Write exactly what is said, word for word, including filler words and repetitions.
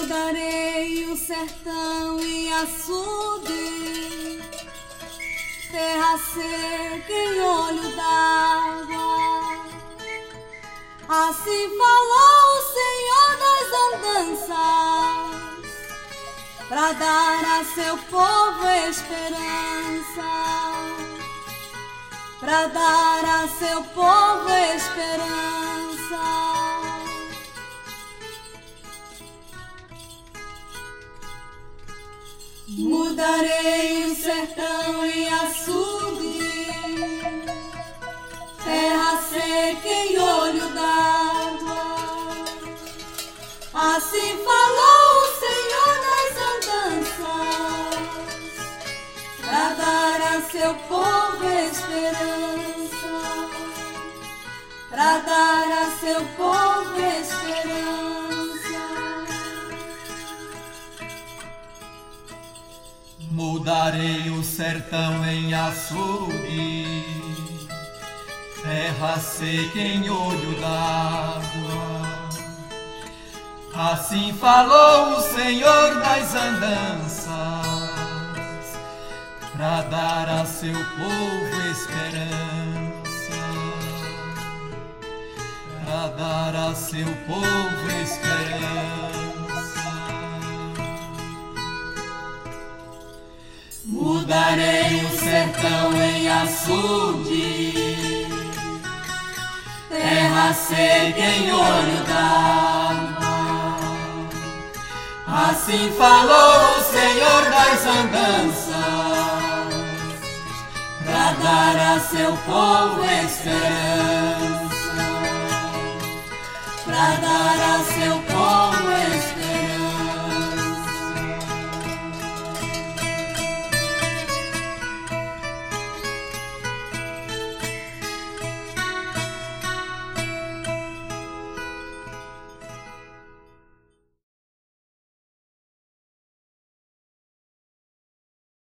Mudarei o sertão em açude, terra seca em olho d'água. Assim falou o Senhor das andanças, pra dar a seu povo esperança, pra dar a seu povo esperança. Mudarei o sertão em açude, terra seca em olho d'água. Assim falou o Senhor das andanças, pra dar a seu povo esperança, pra dar a seu povo esperança. Mudarei o sertão em açude, terra seca em olho d'água. Assim falou o Senhor das andanças, pra dar a seu povo esperança, pra dar a seu povo esperança. Mudarei o sertão em açude, terra seca em olho d'água. Assim falou o Senhor das andanças, pra dar a seu povo esperança, pra dar a seu povo